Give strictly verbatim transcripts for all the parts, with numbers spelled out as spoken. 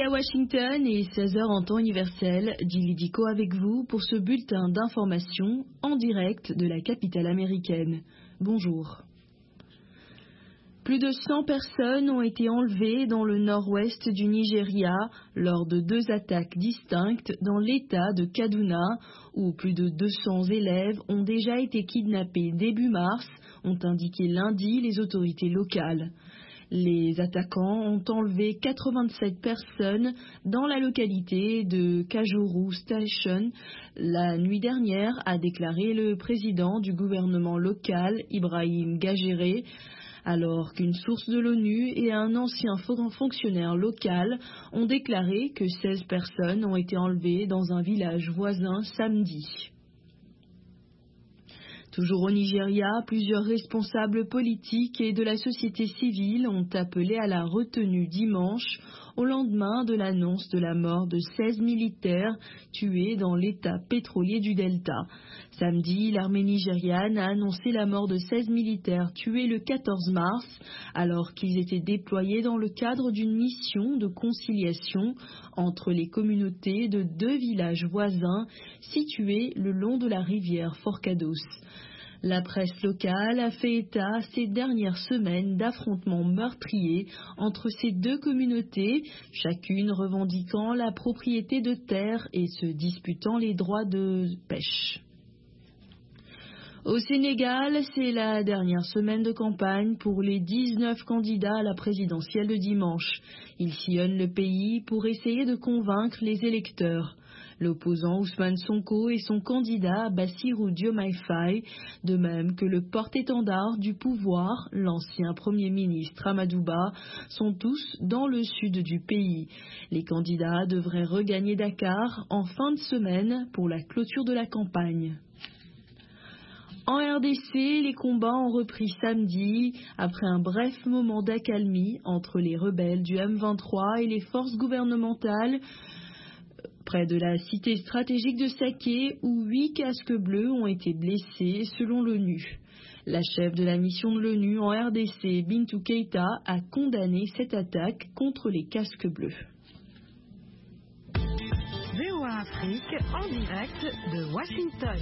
Midi à Washington et seize heures en temps universel, Gilly Dico avec vous pour ce bulletin d'information en direct de la capitale américaine. Bonjour. Plus de cent personnes ont été enlevées dans le nord-ouest du Nigeria lors de deux attaques distinctes dans l'État de Kaduna, où plus de deux cents élèves ont déjà été kidnappés début mars, ont indiqué lundi les autorités locales. Les attaquants ont enlevé quatre-vingt-sept personnes dans la localité de Kajuru Station la nuit dernière, a déclaré le président du gouvernement local, Ibrahim Gajere, alors qu'une source de l'ONU et un ancien fonctionnaire local ont déclaré que seize personnes ont été enlevées dans un village voisin samedi. Toujours au Nigeria, plusieurs responsables politiques et de la société civile ont appelé à la retenue dimanche au lendemain de l'annonce de la mort de seize militaires tués dans l'état pétrolier du Delta. Samedi, l'armée nigériane a annoncé la mort de seize militaires tués le quatorze mars alors qu'ils étaient déployés dans le cadre d'une mission de conciliation entre les communautés de deux villages voisins situés le long de la rivière Forcados. La presse locale a fait état ces dernières semaines d'affrontements meurtriers entre ces deux communautés, chacune revendiquant la propriété de terres et se disputant les droits de pêche. Au Sénégal, c'est la dernière semaine de campagne pour les dix-neuf candidats à la présidentielle de dimanche. Ils sillonnent le pays pour essayer de convaincre les électeurs. L'opposant Ousmane Sonko et son candidat Bassirou Diomaye Faye, de même que le porte-étendard du pouvoir, l'ancien Premier ministre Amadou Ba, sont tous dans le sud du pays. Les candidats devraient regagner Dakar en fin de semaine pour la clôture de la campagne. En R D C, les combats ont repris samedi après un bref moment d'accalmie entre les rebelles du M vingt-trois et les forces gouvernementales près de la cité stratégique de Saké, où huit casques bleus ont été blessés selon l'ONU. La chef de la mission de l'ONU en R D C, Bintou Keïta, a condamné cette attaque contre les casques bleus. V O A Afrique en direct de Washington.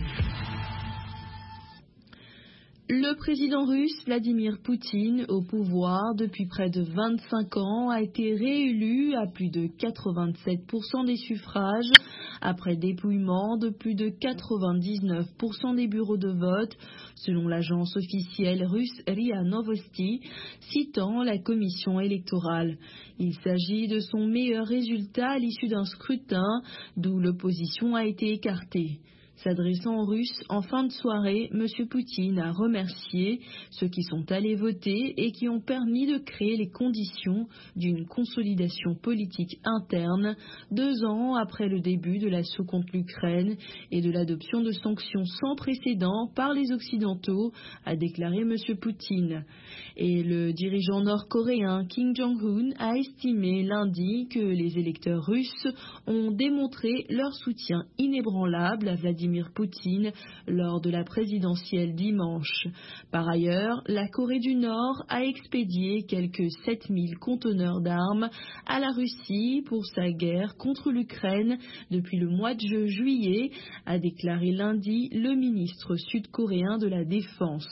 Le président russe Vladimir Poutine, au pouvoir depuis près de vingt-cinq ans, a été réélu à plus de quatre-vingt-sept pour cent des suffrages, après dépouillement de plus de quatre-vingt-dix-neuf pour cent des bureaux de vote, selon l'agence officielle russe R I A Novosti, citant la commission électorale. Il s'agit de son meilleur résultat à l'issue d'un scrutin, d'où l'opposition a été écartée. S'adressant aux Russes en fin de soirée, M. Poutine a remercié ceux qui sont allés voter et qui ont permis de créer les conditions d'une consolidation politique interne deux ans après le début de l'assaut contre l'Ukraine et de l'adoption de sanctions sans précédent par les Occidentaux, a déclaré M. Poutine. Et le dirigeant nord-coréen Kim Jong-un a estimé lundi que les électeurs russes ont démontré leur soutien inébranlable à Vladimir Poutine lors de la présidentielle dimanche. Par ailleurs, la Corée du Nord a expédié quelques sept mille conteneurs d'armes à la Russie pour sa guerre contre l'Ukraine depuis le mois de juillet, a déclaré lundi le ministre sud-coréen de la Défense.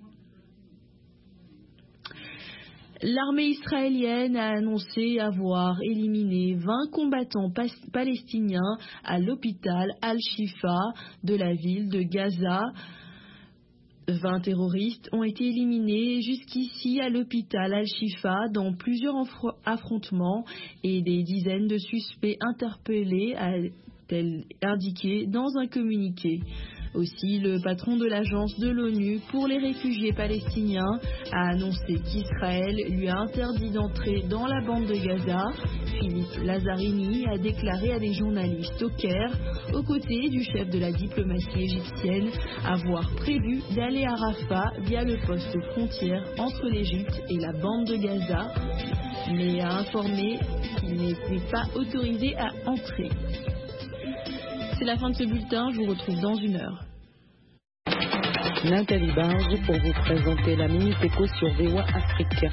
L'armée israélienne a annoncé avoir éliminé vingt combattants palestiniens à l'hôpital Al-Shifa de la ville de Gaza. vingt terroristes ont été éliminés jusqu'ici à l'hôpital Al-Shifa dans plusieurs affrontements et des dizaines de suspects interpellés, a-t-elle indiqué dans un communiqué. Aussi, le patron de l'agence de l'ONU pour les réfugiés palestiniens a annoncé qu'Israël lui a interdit d'entrer dans la bande de Gaza. Philippe Lazzarini a déclaré à des journalistes au Caire, aux côtés du chef de la diplomatie égyptienne, avoir prévu d'aller à Rafah via le poste frontière entre l'Égypte et la bande de Gaza, mais a informé qu'il n'était pas autorisé à entrer. C'est la fin de ce bulletin, je vous retrouve dans une heure. Nathalie Barge pour vous présenter la Minute Éco sur V O A Afrique.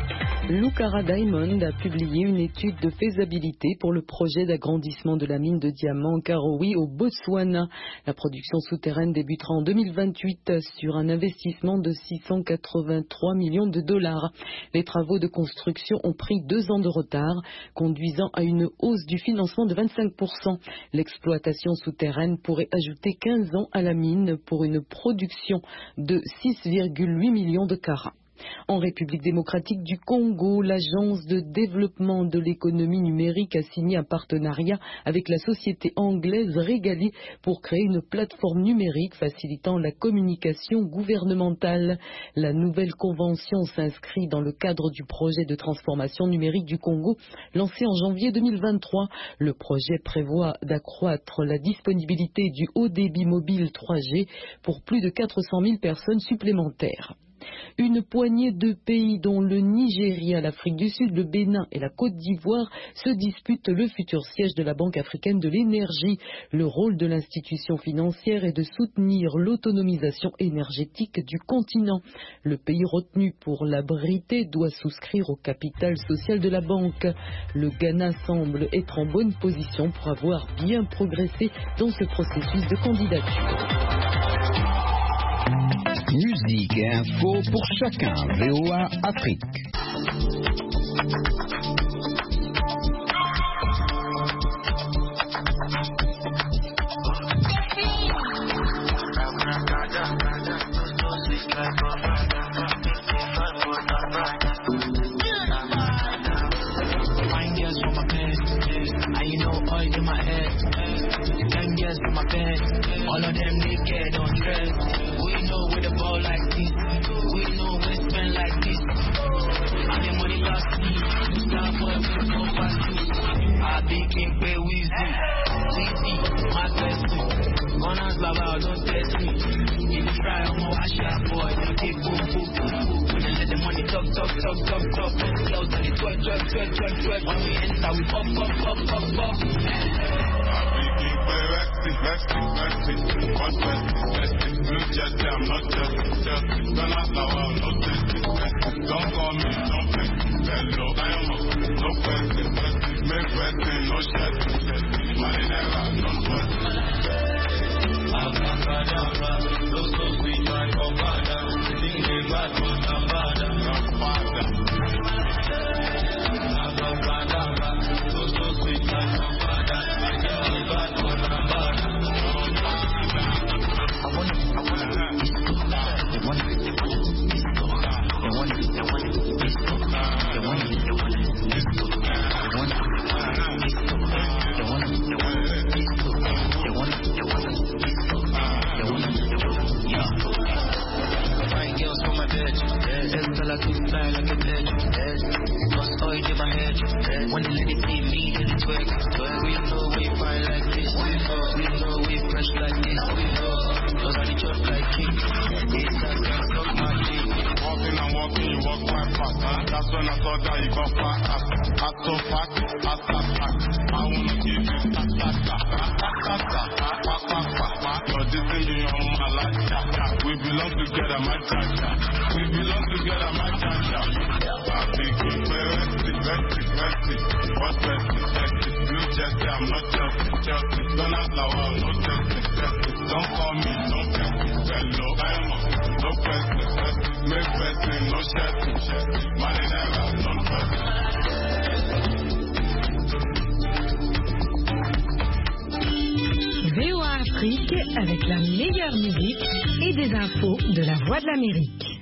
Lucara Diamond a publié une étude de faisabilité pour le projet d'agrandissement de la mine de diamants Karowe au Botswana. La production souterraine débutera en deux mille vingt-huit sur un investissement de six cent quatre-vingt-trois millions de dollars. Les travaux de construction ont pris deux ans de retard, conduisant à une hausse du financement de vingt-cinq pour cent. L'exploitation souterraine pourrait ajouter quinze ans à la mine pour une production de six virgule huit millions de carats. En République démocratique du Congo, l'Agence de développement de l'économie numérique a signé un partenariat avec la société anglaise Regali pour créer une plateforme numérique facilitant la communication gouvernementale. La nouvelle convention s'inscrit dans le cadre du projet de transformation numérique du Congo lancé en janvier deux mille vingt-trois. Le projet prévoit d'accroître la disponibilité du haut débit mobile trois G pour plus de quatre cent mille personnes supplémentaires. Une poignée de pays dont le Nigeria, l'Afrique du Sud, le Bénin et la Côte d'Ivoire se disputent le futur siège de la Banque africaine de l'énergie. Le rôle de l'institution financière est de soutenir l'autonomisation énergétique du continent. Le pays retenu pour l'abriter doit souscrire au capital social de la banque. Le Ghana semble être en bonne position pour avoir bien progressé dans ce processus de candidature. Musique et info pour chacun. V O A Afrique. All of them naked on dress. We know where the ball like this. We know where it's spent like this. And the money lost me. Star boy will go past you. I be king pay Weezy. Weezy, my best. Gunners baba, don't test me. If you try, I'm gonna wash your boy. They keep boom, boom, boom, boom. When they let the money talk, talk, talk, talk, talk. When the clouds and the twerk, twerk, twerk, twerk, twerk. When we enter, we pop, pop, pop, pop, pop. Vexy, vexy, what's vexy, vexy, blue jet, I'm not just, just, don't ask now, I'm not just, don't call me, don't flex, hello, I am up, no vexy, vexy, make vexy, no shit, money never, don't sweat. I'm not bad, I'm bad, those so sweet, my commander, sing me bad, but I'm bad, I'm bad, I'm not bad, I'm bad, those so sweet, my commander, sing me bad, but I'm bad. When the lady see me in the twerk, we know we fight like this. We know we fresh like this. We know those are the chop like king. It's a girl, not my dick. Walking and walking, you walk quite fast. Huh? That's when I thought that you got fat. Act so fat, act that fat. I wanna give you that, that, that, that, that, that, that. You're dissing me on my life. We belong together, my cha-cha. We belong together, my cha-cha. I think we vexy, vexy, vexy. What's vexy, vexy? Blue jet, I'm not just, just. Don't ask now, I'm not just, just. Don't call me, don't vex me. Hello, I am up. No vexy, vexy. Make vexy, no shit. Money never, don't vex. V O A Afrique avec la meilleure musique et des infos de la Voix de l'Amérique.